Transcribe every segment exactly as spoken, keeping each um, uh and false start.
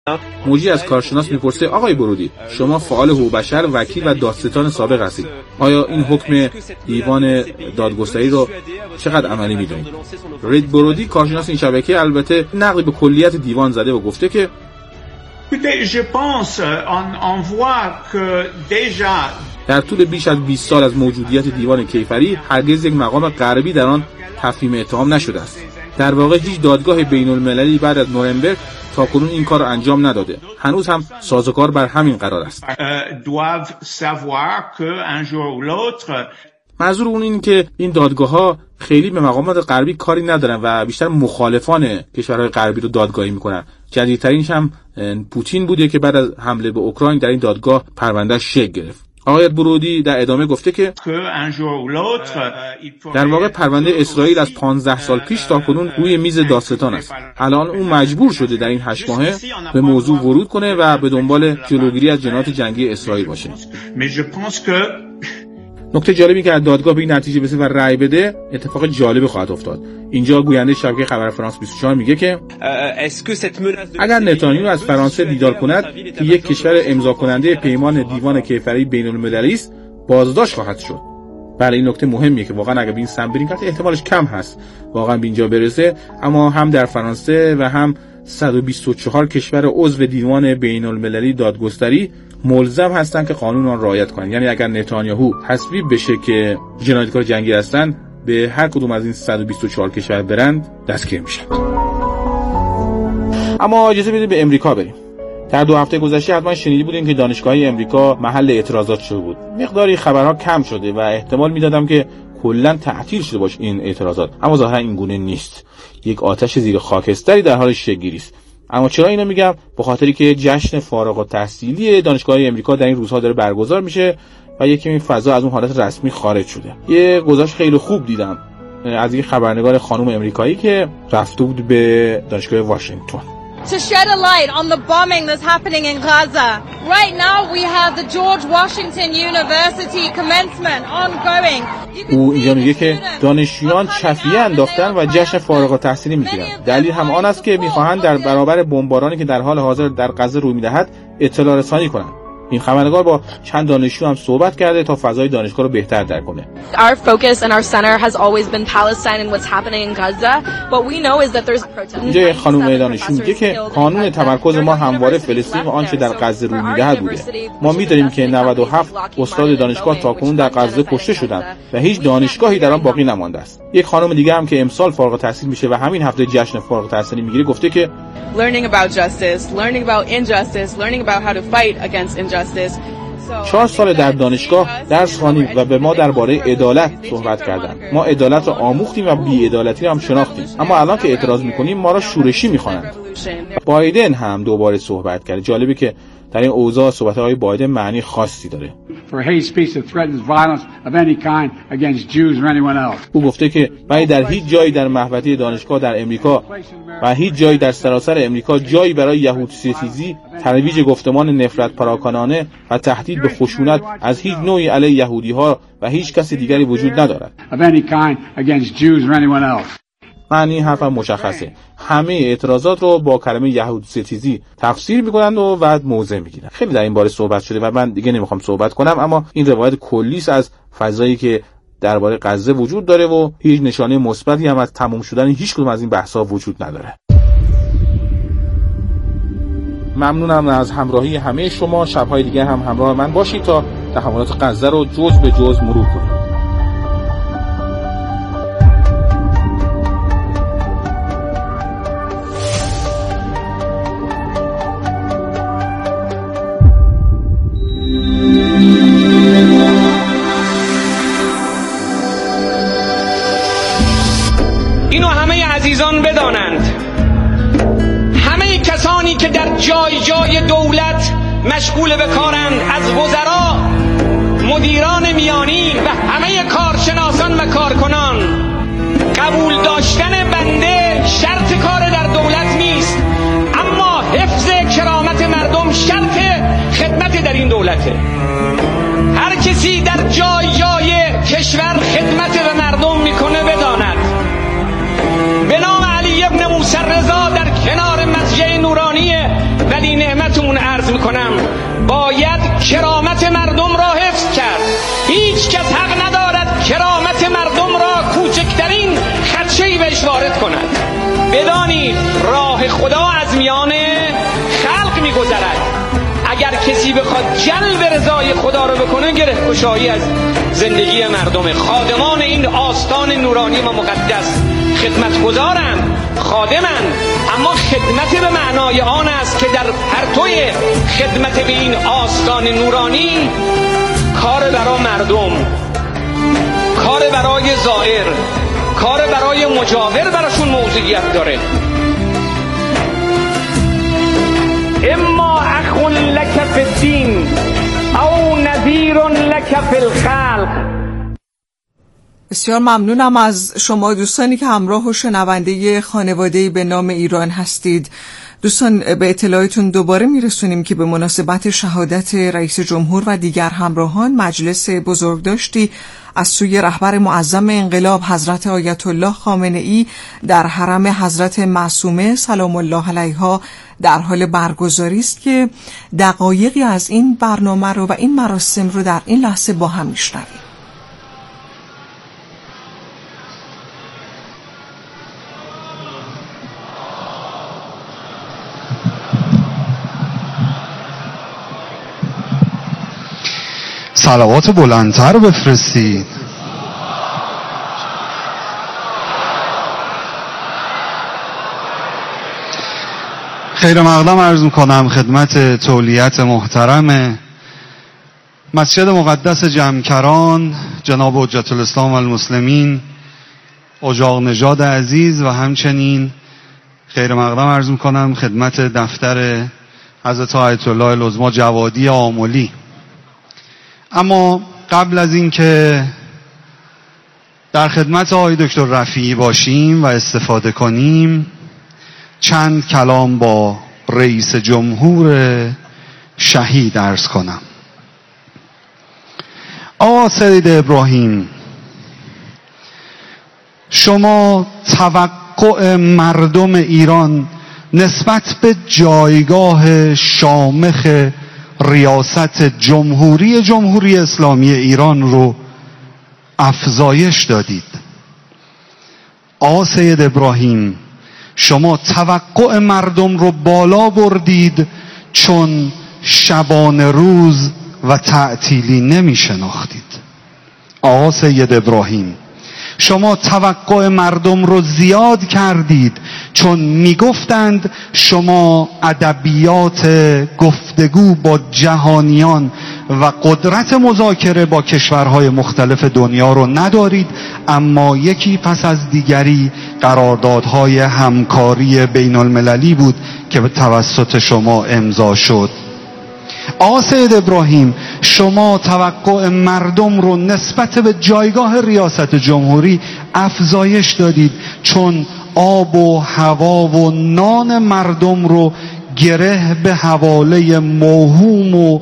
موجی از کارشناس میپرسه آقای برودی، شما فعال حقوق بشر، وکیل و دادستان سابق هستید. آیا این حکم دیوان دادگستری رو چقدر عملی میدونید؟ رید برودی کارشناس این شبکه البته نقدی به کلیت دیوان زده و گفته که در طول بیش از بیست سال از موجودیت دیوان کیفری هرگز یک مقام غربی در آن تفهیم اتهام نشده است. در واقع هیچ دادگاه بین المللی بعد از نورنبرگ تاکنون این کار رو انجام نداده. هنوز هم سازوکار بر همین قرار است. منظور اون این که این دادگاه‌ها خیلی به مقامات غربی کاری ندارن و بیشتر مخالفان کشورهای غربی رو دادگاهی میکنن. جدیدترینش هم پوتین بوده که بعد از حمله به اوکراین در این دادگاه پروندهش شکل گرفت. آقای برودی در ادامه گفته که در واقع پرونده اسرائیل از پانزده سال پیش تا کنون روی میز دادستان است. الان اون مجبور شده در این هشت ماهه به موضوع ورود کنه و به دنبال جلوگیری از جنایات جنگی اسرائیل باشه. نکته جالبی که از دادگاه به این نتیجه برسه و رأی بده، اتفاق جالبی خواهد افتاد. اینجا گوینده شبکه خبر فرانس بیست و چهار میگه که اگر نتانیاهو از فرانسه دیدار کند که یک کشور امضا کننده پیمان دیوان کیفری بین المللی است، بازداشت خواهد شد. برای این نکته مهمیه که واقعا اگر به این سمت بریم که احتمالش کم هست واقعا به اینجا برسه، اما هم در فرانسه و هم صد و بیست و چهار کشور عضو دیوان بین المللی دادگستری ملزم هستن که قانون آن رعایت کنند. یعنی اگر نتانیاهو تصویب بشه که جنایتکار جنگی هستن، به هر کدوم از این صد و بیست و چهار کشور برند دستگیر میشن. اما اجازه بدید به امریکا بریم. در دو هفته گذشته حتما شنیدی بودین که دانشگاه‌های امریکا محل اعتراضات شده بود. مقداری خبرها کم شده و احتمال میدادم که کلا تعطیل شده باشه این اعتراضات، اما ظاهرا این گونه نیست. یک آتش زیر خاکستری در حال شکل‌گیری است. اما چرا اینو میگم؟ به خاطری که جشن فارغ التحصیلی دانشگاه‌های امریکا در این روزها داره برگزار میشه و یکی این فضا از اون حالت رسمی خارج شده. یه گزارش خیلی خوب دیدم از یک خبرنگار خانم امریکایی که رفته بود به دانشگاه واشنگتن. To shed a light on the bombing that's happening in Gaza. Right now we have the George Washington University commencement ongoing. او اینجا میگه که دانشجویان چفیه انداختن و جشن فارغ التحصیلی میگیرن. دلیل هم آن است که میخواهند در برابر بمبارانی که در حال حاضر در غزه روی میدهد اطلاع رسانی کنند. این خبرنگار با چند دانشجو هم صحبت کرده تا فضای دانشگاه رو بهتر درک کنه. Our focus and our center has always been Palestine and what's happening in Gaza. What we know is that there's protests. اینجا خانم دانشجو میگه که قانون تمرکز ما همواره فلسطین و آنچه در غزه روی میدهد بوده. ما میدونیم که نود و هفت استاد دانشگاه تاکنون در غزه کشته شدند و هیچ دانشگاهی در آن باقی نمانده است. یک خانم دیگه هم که امسال فارغ التحصیل میشه و همین هفته جشن فارغ التحصیلی میگیره گفته که learning about justice, learning about injustice, learning about how to fight against injustice. چهار سال در دانشگاه درس خوانیم و به ما درباره عدالت صحبت کردند. ما عدالت را آموختیم و بی‌عدالتی را هم شناختیم. اما الان که اعتراض میکنیم ما را شورشی میخوانند. بایدن هم دوباره صحبت کرد. جالبه که در این اوضاع صحبت‌های بایدن معنی خاصی داره. او گفته که برای در هیچ جایی در محوطه دانشگاه در امریکا و هیچ جایی در سراسر امریکا جایی برای یهودستیزی، ترویج گفتمان نفرت پراکنانه و تهدید به خشونت از هیچ نوعی علیه یهودی‌ها و هیچ کس دیگری وجود ندارد. معنی حرف مشخصه. همه اعتراضات رو با کلمه یهود ستیزی تفسیر میکنند و بعد موضع میگیرن. خیلی در این باره صحبت شده و من دیگه نمیخوام صحبت کنم، اما این روایت کلی از فضایی که درباره غزه وجود داره و هیچ نشانه مثبتی هم از تموم شدن هیچ کدوم از این بحث‌ها وجود نداره. ممنونم از همراهی همه شما. شب‌های دیگه هم همراه من باشید تا تحولات غزه رو جز به جز مرور کنیم. اینو همه عزیزان بدانند، همه کسانی که در جای جای دولت مشغول به کارند، از وزرا، مدیران میانی و همه کارشناسان و کارکنان، قبول داشتن بنده شرط کار در دولت نیست، اما حفظ کرامت مردم شرط خدمت در این دولته. هر کسی در جای جای کشور خدمت به مردم میکنه بداند به نام علی ابن موسی رضا در کنار مسجد نورانی ولی میکنم باید کرامت مردم را حفظ کرد. هیچ کس حق ندارد کرامت مردم را کوچکترین خدشه‌ای بهش وارد کند. بدانید راه خدا از میان خلق میگذرد. اگر کسی بخواد جلب رضای خدا رو بکنه گره گشایی از زندگی مردم. خادمان این آستان نورانی و مقدس خدمتگزارند، خادمند، اما خدمت به معنای آن است که در پرتوی خدمت به این آستان نورانی کار برای مردم، کار برای زائر، کار برای مجاور براشون موضوعیت داره. اما اخ لک فی الدین او نذیر لک فی الخلق. بسیار ممنونم از شما دوستانی که همراه و شنونده خانواده‌ای به نام ایران هستید. دوستان به اطلاعتون دوباره میرسونیم که به مناسبت شهادت رئیس جمهور و دیگر همراهان مجلس بزرگداشتی از سوی رهبر معظم انقلاب حضرت آیت الله خامنه‌ای در حرم حضرت معصومه سلام الله علیها در حال برگزاری است که دقایقی از این برنامه رو و این مراسم رو در این لحظه با هم میشنویم. صلوات بلندتر بفرستید. خیر مقدم عرض میکنم خدمت تولیت محترم مسجد مقدس جمکران جناب حجت الاسلام والمسلمین اجاق نژاد عزیز و همچنین خیر مقدم عرض میکنم خدمت دفتر حضرت آیت الله العظمی جوادی آملی. اما قبل از این که در خدمت آقای دکتر رفیعی باشیم و استفاده کنیم چند کلام با رئیس جمهور شهید عرض کنم. آقا سید ابراهیم، شما توقع مردم ایران نسبت به جایگاه شامخ ریاست جمهوری جمهوری اسلامی ایران رو افزایش دادید. آقا سید ابراهیم، شما توقع مردم رو بالا بردید چون شبانه روز و تعطیلی نمی شناختید. آقا سید ابراهیم، شما توقع مردم رو زیاد کردید چون میگفتند شما ادبیات گفتگو با جهانیان و قدرت مذاکره با کشورهای مختلف دنیا رو ندارید، اما یکی پس از دیگری قراردادهای همکاری بین المللی بود که به توسط شما امضا شد. آقا سید ابراهیم، شما توقع مردم رو نسبت به جایگاه ریاست جمهوری افزایش دادید چون آب و هوا و نان مردم رو گره به حواله موهوم و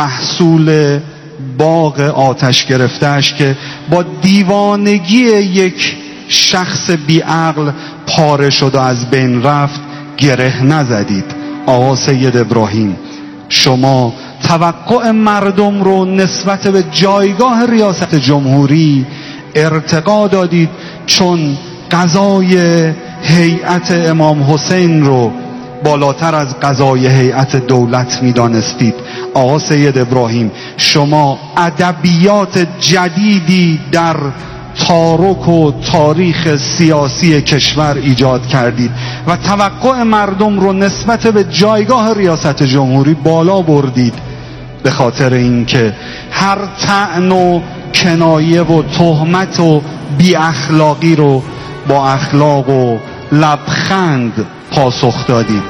محصول باغ آتش گرفتهش که با دیوانگی یک شخص بیعقل پاره شد و از بین رفت گره نزدید. آقا سید ابراهیم، شما توقع مردم رو نسبت به جایگاه ریاست جمهوری ارتقا دادید چون قضای هیئت امام حسین رو بالاتر از قضای هیئت دولت می‌دانستید. آقا سید ابراهیم، شما ادبیات جدیدی در تارک و تاریخ سیاسی کشور ایجاد کردید و توقع مردم رو نسبت به جایگاه ریاست جمهوری بالا بردید، به خاطر اینکه هر طعن و کنایه و تهمت و بی اخلاقی رو با اخلاق و لبخند پاسخ دادید.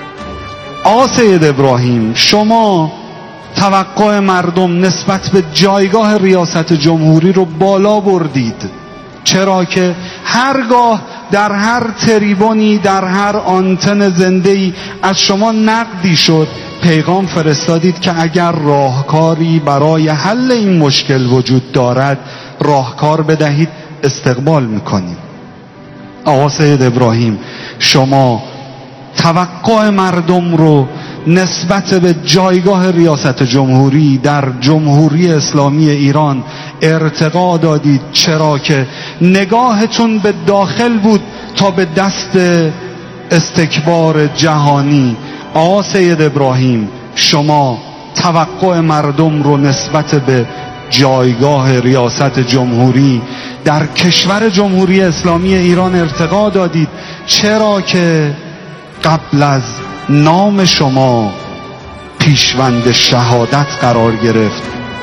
آقا سید ابراهیم، شما توقع مردم نسبت به جایگاه ریاست جمهوری رو بالا بردید، چرا که هرگاه در هر تریبونی در هر آنتن زنده‌ای از شما نقدی شد پیغام فرستادید که اگر راهکاری برای حل این مشکل وجود دارد راهکار بدهید، استقبال میکنیم. آقا سید ابراهیم، شما توقع مردم رو نسبت به جایگاه ریاست جمهوری در جمهوری اسلامی ایران ارتقا دادید، چرا که نگاهتون به داخل بود تا به دست استکبار جهانی. آقا سید ابراهیم، شما توقع مردم رو نسبت به جایگاه ریاست جمهوری در کشور جمهوری اسلامی ایران ارتقا دادید، چرا که قبل از نام شما پیشوند شهادت قرار گرفت.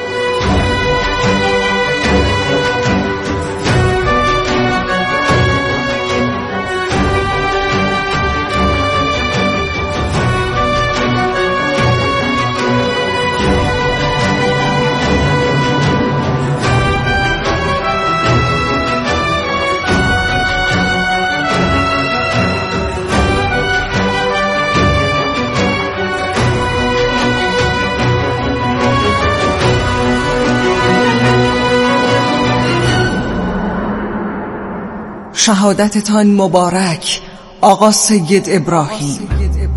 شهادتتان مبارک آقا سید ابراهیم.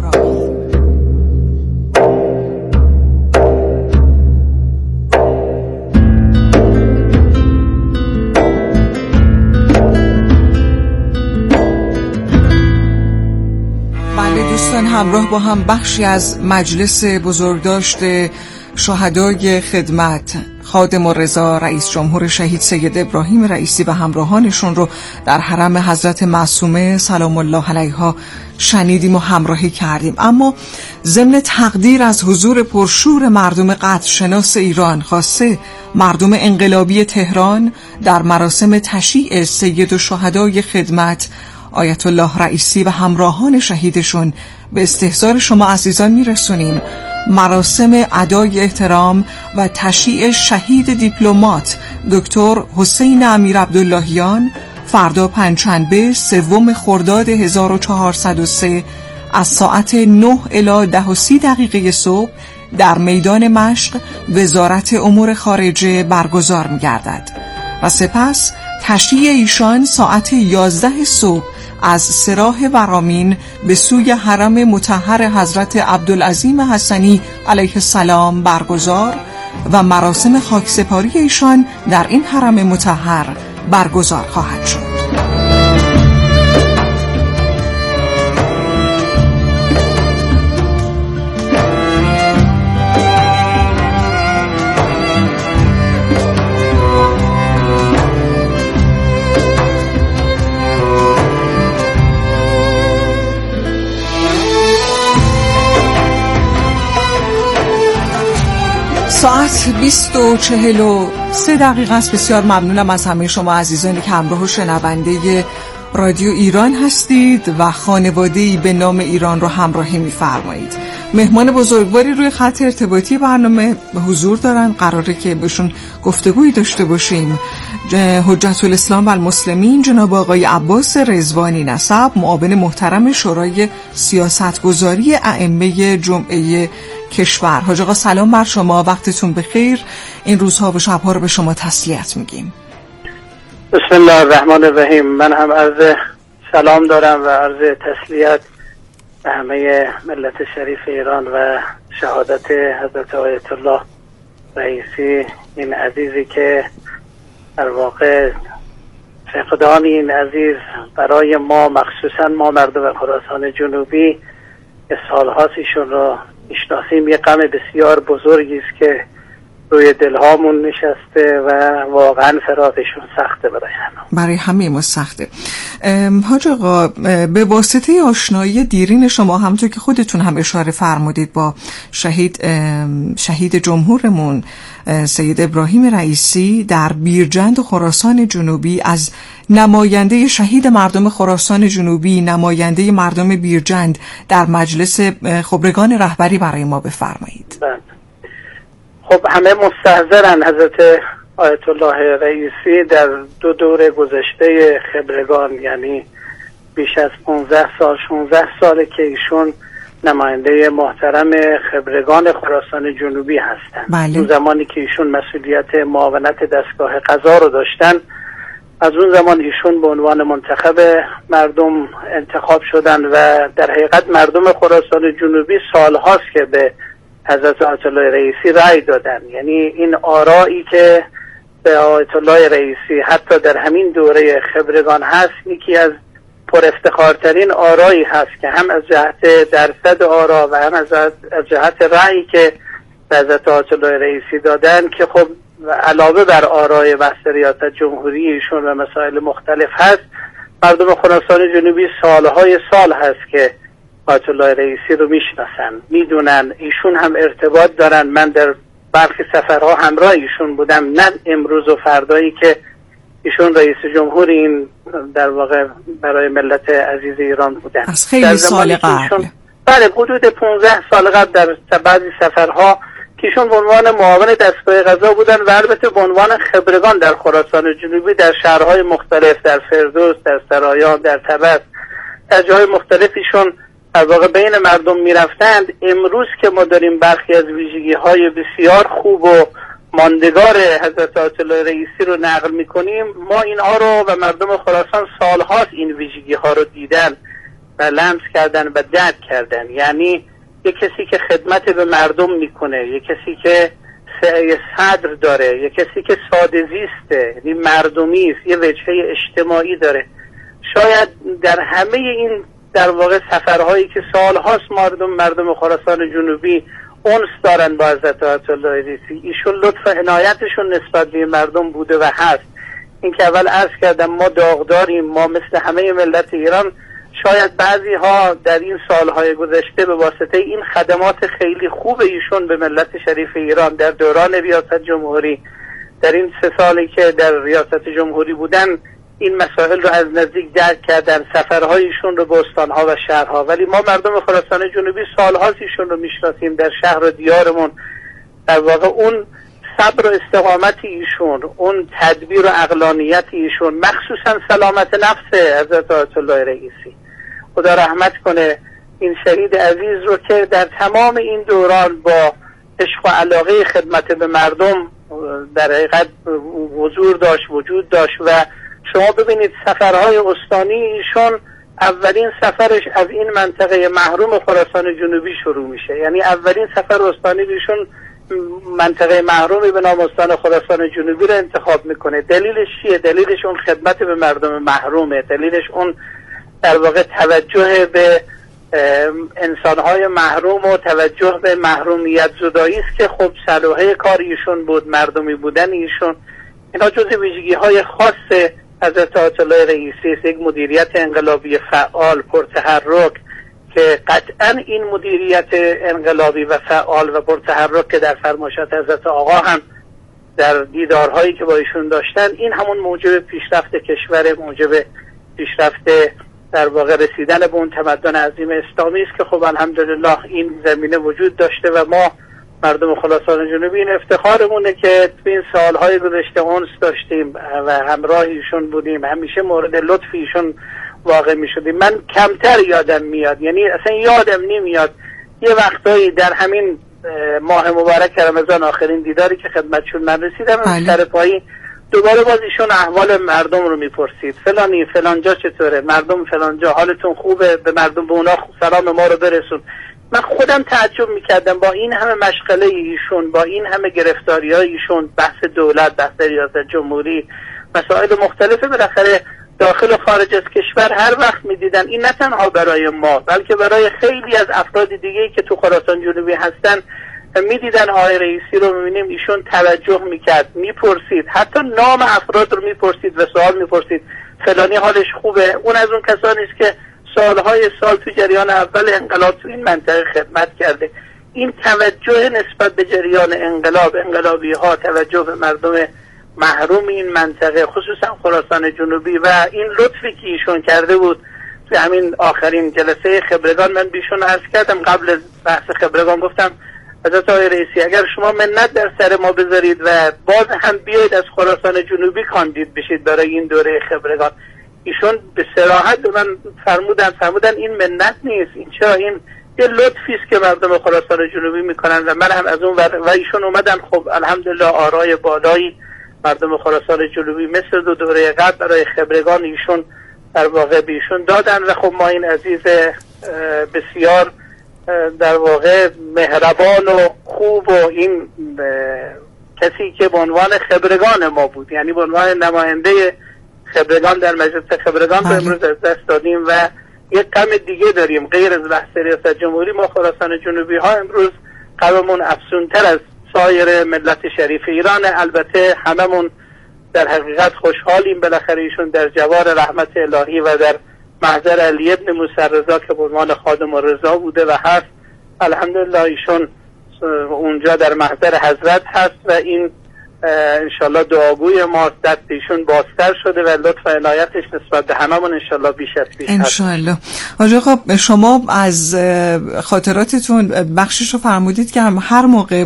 بله دوستان، همراه با هم بخشی از مجلس بزرگداشت شهدای خدمت خادم الرضا رئیس جمهور شهید سید ابراهیم رئیسی و همراهانشون رو در حرم حضرت معصومه سلام الله علیها شنیدیم و همراهی کردیم. اما ضمن تقدیر از حضور پرشور مردم قدرشناس ایران، خاصه مردم انقلابی تهران، در مراسم تشییع سید الشهدای خدمت آیت الله رئیسی و همراهان شهیدشون به استحضار شما عزیزان میرسونیم مراسم ادای احترام و تشییع شهید دیپلمات دکتر حسین امیر عبداللهیان فردا پنجشنبه سوم خرداد هزار و چهارصد و سه از ساعت نه الی ده و سی دقیقه صبح در میدان مشق وزارت امور خارجه برگزار می‌گردد و سپس تشییع ایشان ساعت یازده صبح از سراح ورامین به سوی حرم مطهر حضرت عبدالعظیم حسنی علیه السلام برگزار و مراسم خاکسپاری ایشان در این حرم مطهر برگزار خواهد شد. ساعت بیست و چهل و سه دقیقه است. بسیار ممنونم از همه شما عزیزانی که همراه و شنونده رادیو ایران هستید و خانواده‌ای به نام ایران رو همراهی می‌فرمایید. مهمان بزرگواری روی خط ارتباطی برنامه به حضور دارن، قراره که بهشون گفتگویی داشته باشیم. حجت الاسلام و المسلمین جناب آقای عباس رضوانی نسب، معاون محترم شورای سیاستگذاری ائمه جمعه کشور. حاج آقا سلام بر شما، وقتتون بخیر. این روزها و شبها رو به شما تسلیت میگیم. بسم الله الرحمن الرحیم. من هم عرض سلام دارم و عرض تسلیت به همه ملت شریف ایران و شهادت حضرت آیت الله رئیسی، این عزیزی که در واقع فقدان این عزیز برای ما، مخصوصا ما مردم خراسان جنوبی که سالهاست ایشون رو میشناسیم، یه غم بسیار بزرگی است که روی دلهامون نشسته و واقعا فراقشون سخته برای همه. برای همه ما سخته. حاج آقا، به واسطه آشنایی دیرین شما، همونطور که خودتون هم اشاره فرمودید، با شهید شهید جمهورمون سید ابراهیم رئیسی در بیرجند و خراسان جنوبی، از نماینده شهید مردم خراسان جنوبی، نماینده مردم بیرجند در مجلس خبرگان رهبری برای ما بفرمایید. بله. خب همه مستحضرن حضرت آیت الله رئیسی در دو دوره گذشته خبرگان، یعنی بیش از پانزده سال شانزده ساله که ایشون نماینده محترم خبرگان خراسان جنوبی هستند. بله. اون زمانی که ایشون مسئولیت معاونت دستگاه قضا رو داشتن، از اون زمان ایشون به عنوان منتخب مردم انتخاب شدن و در حقیقت مردم خراسان جنوبی سالهاست که به حضرت آیت الله رئیسی رأی دادن. یعنی این آرایی که به آیت الله رئیسی حتی در همین دوره خبرگان هست، یکی از پر افتخارترین آرایی هست که هم از جهت درصد آرا و هم از جهت رأیی که به حضرت آیت الله رئیسی دادن، که خب علاوه بر آرای بحث ریاست جمهوری ایشون و مسائل مختلف هست، مردم خراسان جنوبی سالهای سال هست که آیت الله رئیسی رو میشناسن، میدونن، ایشون هم ارتباط دارن. من در برخی سفرها همراه ایشون بودم، نه امروز و فردایی که ایشون رئیس جمهور این در واقع برای ملت عزیز ایران بودن. از خیلی سال قبل، بله حدود پانزده سال قبل در بعضی سفرها که ایشون به عنوان معاون دستگاه قضا بودن و البته به عنوان خبرگان در خراسان جنوبی در شهرهای مختلف، در فردوس، در سرایان، در تبت، در جاهای مختلف ایشون در واقع بین مردم میرفتند. امروز که ما داریم برخی از ویژگی‌های بسیار خوب و ماندگار حضرت آیت الله رئیسی رو نقل میکنیم، ما اینها رو و مردم خراسان سالهاست این ویژگی‌ها رو دیدن و لمس کردن و درک کردن. یعنی یک کسی که خدمت به مردم میکنه، یک کسی که صدر داره، یک کسی که ساده زیسته، یعنی مردمی است، یه وجهه اجتماعی داره. شاید در همه این در واقع سفرهایی که سالهاست مردم مردم خراسان جنوبی اونس دارن با حضرت آیت الله رئیسی، ایشون لطف و عنایتشون نسبت به مردم بوده و هست. این که اول عرض کردم ما داغداریم، ما مثل همه ملت ایران شاید بعضی ها در این سالهای گذشته به واسطه این خدمات خیلی خوب ایشون به ملت شریف ایران در دوران ریاست جمهوری، در این سه سالی که در ریاست جمهوری بودن، این مسائل رو از نزدیک درک کردن، سفرهای ایشون رو به استانها و شهرها. ولی ما مردم خراسان جنوبی سالهاست ایشون رو میشناسیم در شهر و دیارمون. در واقع اون صبر و استقامت ایشون، اون تدبیر و عقلانیت ایشون، مخصوصا سلامت نفس حضرت آیت الله رئیسی، خدا رحمت کنه این شهید عزیز رو که در تمام این دوران با عشق و علاقه خدمت به مردم در حقیقت حضور داشت، وجود داشت. و شما ببینید سفرهای استانی ایشون، اولین سفرش از این منطقه محروم خراسان جنوبی شروع میشه. یعنی اولین سفر استانی ایشون منطقه محرومی به نام استان خراسان جنوبی رو انتخاب میکنه. دلیلش چیه؟ دلیلش اون خدمت به مردم محرومه، دلیلش اون در واقع توجه به انسانهای محروم و توجه به محرومیت زدایی است که خب صلاحه کار ایشون بود، مردمی بودن ایشون. اینا جزء ویژگی‌های خاص حضرت آیت الله رئیسی است، یک مدیریت انقلابی فعال، پرتحرک، که قطعا این مدیریت انقلابی و فعال و پرتحرک که در فرمایشات حضرت آقا هم در دیدارهایی که با ایشون داشتن، این همون موجب پیشرفت کشور، موجب پیشرفت در واقع رسیدن به اون تمدن عظیم اسلامی است که خب الحمدلله این زمینه وجود داشته و ما مردم خراسان جنوبی این افتخارمونه که تو این سالهای گذشته اونس داشتیم و همراه ایشون بودیم، همیشه مورد لطف ایشون واقع می شدیم. من کمتر یادم میاد، یعنی اصلا یادم نمیاد یه وقتایی در همین ماه مبارک رمضان، آخرین دیداری که خدمتشون من رسیدم، سر پایی دوباره باز ایشون احوال مردم رو میپرسید، فلانی فلانجا چطوره، مردم فلانجا حالتون خوبه، به مردم به اونا سلام ما رو برسون. من خودم تعجب میکردم با این همه مشغله ایشون، با این همه گرفتاری های ایشون، بحث دولت، بحث ریاست جمهوری، مسائل مختلف بالاخره داخل و خارج از کشور، هر وقت میدیدن این نه تنها برای ما بلکه برای خیلی از افراد دیگه‌ای که تو خراسان جنوبی هستن میدیدن آقای رئیسی رو، میبینیم ایشون توجه میکرد، میپرسید، حتی نام افراد رو میپرسید و سوال میپرسید فلانی حالش خوبه. اون از اون کسانی است که سالهای سال تو جریان اول انقلاب تو این منطقه خدمت کرده. این توجه نسبت به جریان انقلاب، انقلابی ها، توجه به مردم محروم این منطقه، خصوصا خراسان جنوبی و این لطفی که ایشون کرده بود تو همین آخرین جلسه خبرگان. من بیشون عرض کردم قبل بحث خبرگان، گفتم حضرت آقای رئیسی اگر شما منت در سر ما بذارید و باز هم بیاید از خراسان جنوبی کاندید بشید برای این دوره خبرگان. ایشون به صراحت من فرمودن فرمودن این منت نیست، این چرا این یه لطفی است که مردم خراسان جنوبی میکنن و من هم از اون و ایشون اومدن. خب الحمدلله آرای بالایی مردم خراسان جنوبی مثل دو دوره قبل برای خبرگان ایشون در واقع بیشون دادن و خب ما این عزیز بسیار در واقع مهربان و خوب و این کسی که به عنوان خبرگان ما بود، یعنی به عنوان نماینده خبرگان در مجلس خبرگان به امروز از دست دادیم و یک غم دیگه داریم غیر از بحث ریاست جمهوری. ما خراسان جنوبی ها امروز غممون افزونتر از سایر ملت شریف ایران. البته هممون در حقیقت خوشحالیم بالاخره ایشون در جوار رحمت الهی و در محضر علی ابن موسی رضا که به عنوان خادم الرضا بوده و هست. الحمدلله ایشون اونجا در محضر حضرت هست و این انشالله دعاگوی ما دست ایشون بازتر شده و لطف و عنایتش نسبت به هممون انشالله بیش از بیش هست انشالله. آقای خب شما از خاطراتتون بخشش رو فرمودید که هم هر موقع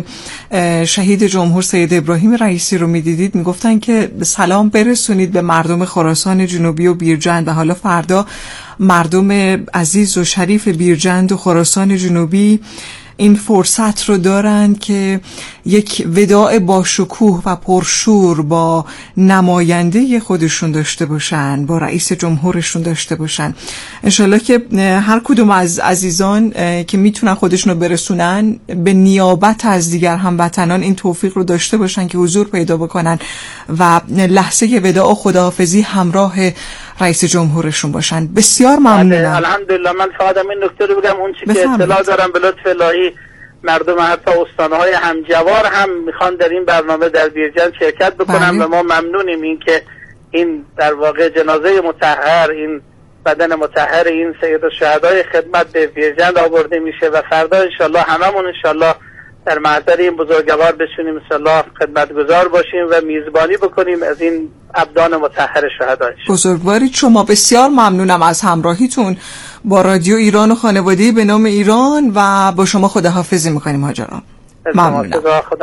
شهید جمهور سید ابراهیم رئیسی رو میدیدید میگفتن که سلام برسونید به مردم خراسان جنوبی و بیرجند و حالا فردا مردم عزیز و شریف بیرجند و خراسان جنوبی این فرصت رو دارن که یک وداع با شکوه و پرشور با نماینده خودشون داشته باشن، با رئیس جمهورشون داشته باشن. انشالله که هر کدوم از عزیزان که میتونن خودشون رو برسونن به نیابت از دیگر هموطنان این توفیق رو داشته باشن که حضور پیدا بکنن و لحظه وداع و خداحافظی همراه رئیس جمهورشون باشن. بسیار ممنونم. الحمدلله. من فقط این نکته رو بگم، اون چی که اطلاع دارم به لطف الهی مردم حتی استانهای همجوار هم میخوان در این برنامه در بیرجند شرکت بکنن و ما ممنونیم این که این در واقع جنازه مطهر، این بدن مطهر این سید الشهدای خدمت به بیرجند آورده میشه و فردا انشالله هممون انشالله در محضر این بزرگوار بشونیم انشالله خدمتگزار باشیم و میزبانی بکنیم از این ابدان مطهر شهدای. بزرگواری شما. بسیار ممنونم از همراهیتون با رادیو ایران و خانواده به نام ایران و با شما خداحافظی میکنیم حاجران. ممنونم.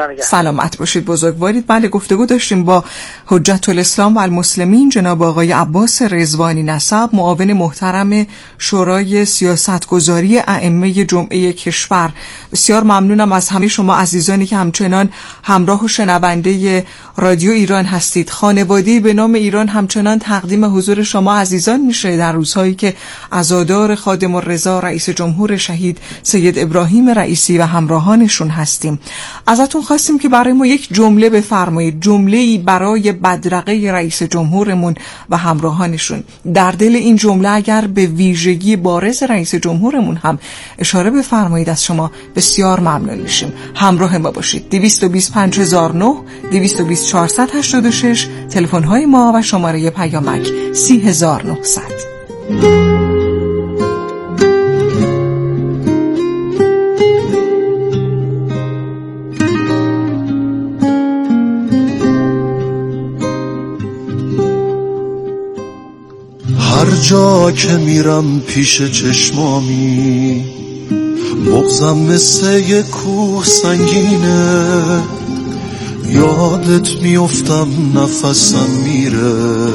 سلامت باشید بزرگوارید. بله گفتگو داشتیم با حجت الاسلام و المسلمین جناب آقای عباس رضوانی نسب، معاون محترم شورای سیاستگذاری ائمه جمعه کشور. بسیار ممنونم از همه شما عزیزانی که همچنان همراه و شنونده رادیو ایران هستید. خانواده به نام ایران همچنان تقدیم حضور شما عزیزان میشه در روزهایی که عزادار خادم الرضا رئیس جمهور شهید سید ابراهیم رئیسی و همراهانشون هستیم. ازتون خواستیم که برای ما یک جمله بفرمایید، جمله‌ای برای بدرقه رئیس جمهورمون و همراهانشون. در دل این جمله اگر به ویژگی بارز رئیس جمهورمون هم اشاره بفرمایید از شما بسیار ممنون میشیم. همراه ما باشید. دویست و بیست و پنج هزار و نه، دویست و بیست چهارصد و هشتاد و شش تلفن های ما و شماره پیامک سی هزار و نهصد. هر جا که میرم پیش چشمامی بغضم مثل یک کوه سنگینه، یادت میافتم نفسم میره،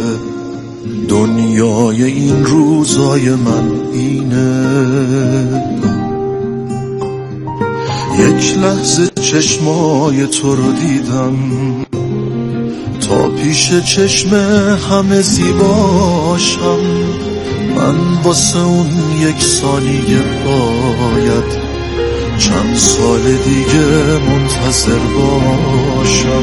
دنیای این روزای من اینه. یک لحظه چشمای تو رو دیدم تا پیش چشم همه زیباشم، من واسه اون یک ثانیه باید چند سال دیگه منتظر باشم.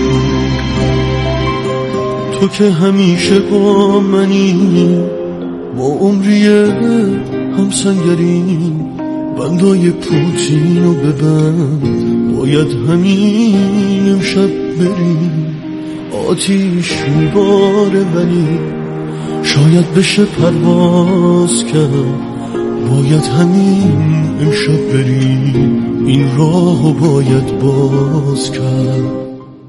تو که همیشه با منی، با عمریه همسنگرین، بندای پوتینو ببند، باید همین امشب بریم. آتیش میباره ولی شاید بشه پرواز کرد، باید همین امشب بریم، این راهو باید باز کرد.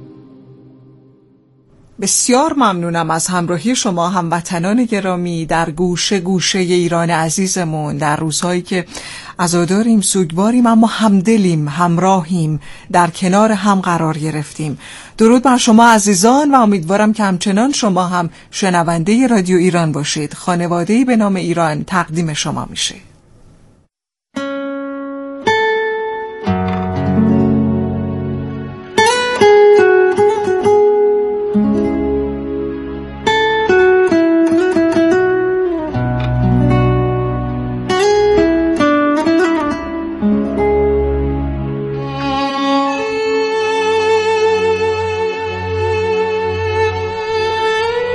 بسیار ممنونم از همراهی شما هموطنان گرامی در گوشه گوشه ایران عزیزمون، در روزهایی که عزاداریم، سوگواریم، اما همدلیم، همراهیم، در کنار هم قرار گرفتیم. درود بر شما عزیزان و امیدوارم که همچنان شما هم شنونده رادیو ایران باشید. خانواده‌ای به نام ایران تقدیم شما میشه.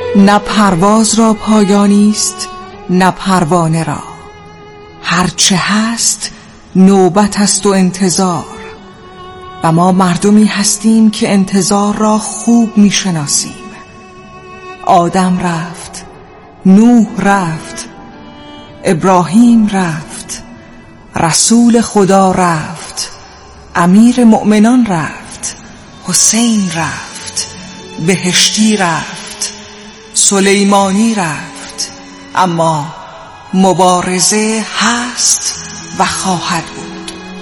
نه پرواز را پایانی است نه پروانه را، هرچه هست نوبت است و انتظار، و ما مردمی هستیم که انتظار را خوب میشناسیم. آدم رفت، نوح رفت، ابراهیم رفت، رسول خدا رفت، امیر مؤمنان رفت، حسین رفت، بهشتی رفت، سلیمانی رفت، اما مبارزه هست و خواهد بود.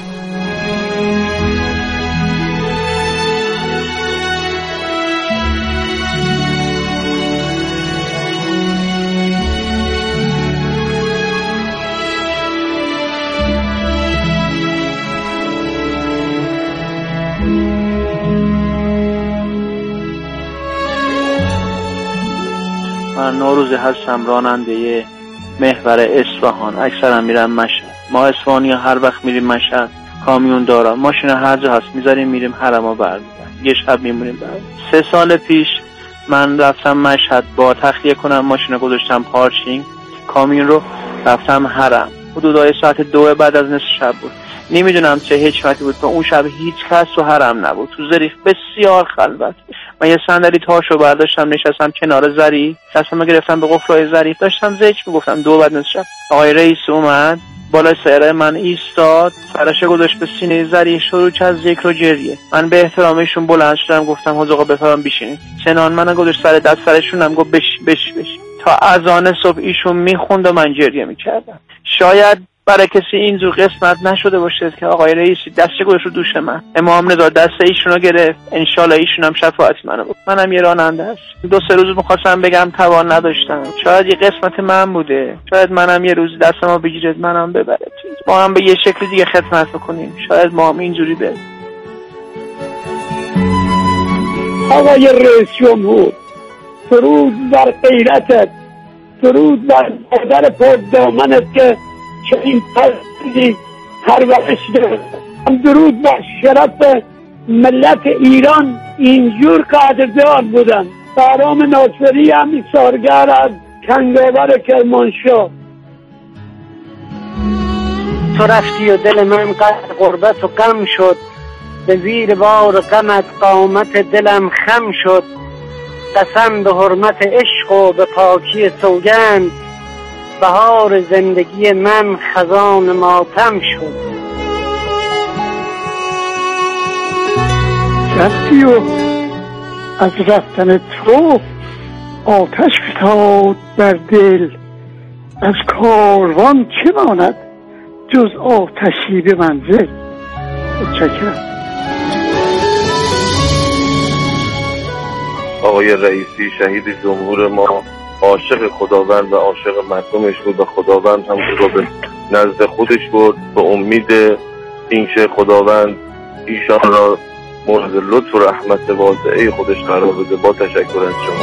من نوروزی هستم، راننده محور اصفهان. اکثرا میرم مشهد. ما اصفهانی ها هر وقت میریم مشهد کامیون دارم، ماشین هر جا هست میذاریم میریم حرما برمیگردیم، یه شب میمونیم برد. سه سال پیش من رفتم مشهد با تخلیه کنم، ماشین گذاشتم پارکینگ، کامیون رو رفتم حرم. حدودای ساعت دو بعد از نصف شب بود. نمیدونم چه حکمتی بود که اون شب هیچ کس تو حرم نبود، تو ظریف بسیار خلوت. من یه صندلی تاشو برداشتم نشستم کنار ظریف، دستمو گرفتم به قفلای ظریف، داشتم ذکر میگفتم. دو بعد نصف شب آقای رئیس اومد بالای سیاره من ایستاد، سرش گذاشت به سینه ظریف، شروع کرد ذکر و گریه. من به احترام ایشون بلند شدم گفتم حاج آقا بفرمایید بشینید. چنان من گذاشت سر دست سرشونم گفت بش بش بش تا اذان صبح ایشون میخوند و من گریه میکردم. شاید برای کسی اینجور قسمت نشده باشه که آقای رئیسی دست گذاشت رو دوش من، امام رضا دست ایشون رو گرفت، انشالله ایشون هم شفاعت منو بود. منم یه راننده هست، دو سه روز میخواستم بگم توان نداشتم، شاید یه قسمت من بوده، شاید منم یه روز دستمو بگیرید منم ببرد، ما هم به یه شکل دیگه خدمت بکنیم، شاید ما هم اینجوری بریم. آقای رئیس جمهور، درود بر غیرتت، درود بر مادر پردامنت که که این پرسیدی پرورش دارد، درود بر شرف ملت ایران اینجور قدردان بودن. بهرام ناصری هم ایثارگر از کنگاور کرمانشاه. تو رفتی و دل من قدر غربت و غم شد، به زیر بار غمت قامت دلم خم شد. قسم به حرمت عشق و به پاکی سوگند، بهار زندگی من خزان ماتم شد. رفتی و از رفتن تو آتش فتاد بر دل، از کاروان چه ماند جز آتشی به منزل. متشکرم. آقای رئیسی شهید جمهور ما عاشق خداوند و عاشق مردمش بود و خداوند هم رو به نزد خودش برد به امید اینکه خداوند ایشان را مورد لطف و رحمت واسعه خودش قرار بده. با تشکر از شما.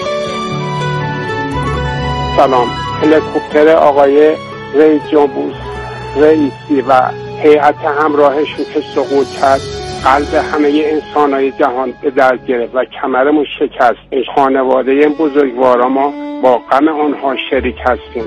سلام. هلیکوپتر آقای رئیس جمهور رئیسی و هیئت همراهشون که سقوط کرد قلب همه انسان‌های جهان به درد گرفت و کمرمون شکست. این خانواده این بزرگوارا ما با غم آنها شریک هستیم.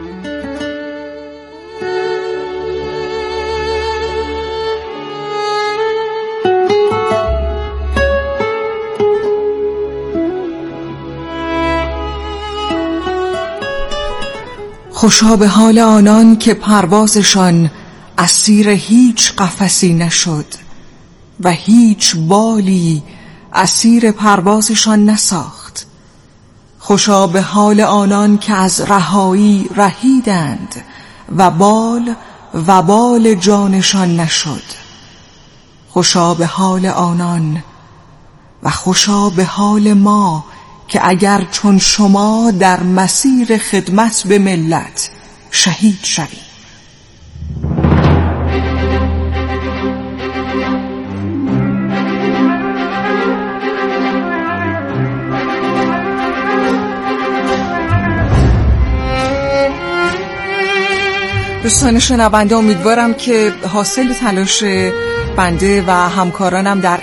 خوشا به حال آنان که پروازشان اسیر هیچ قفسی نشد و هیچ بالی اسیر پروازشان نساخت. خوشا به حال آنان که از رهایی رهیدند و بال و بال جانشان نشد. خوشا به حال آنان و خوشا به حال ما که اگر چون شما در مسیر خدمت به ملت شهید شویم. دوستان شنونده، امیدوارم که حاصل تلاش بنده و همکارانم در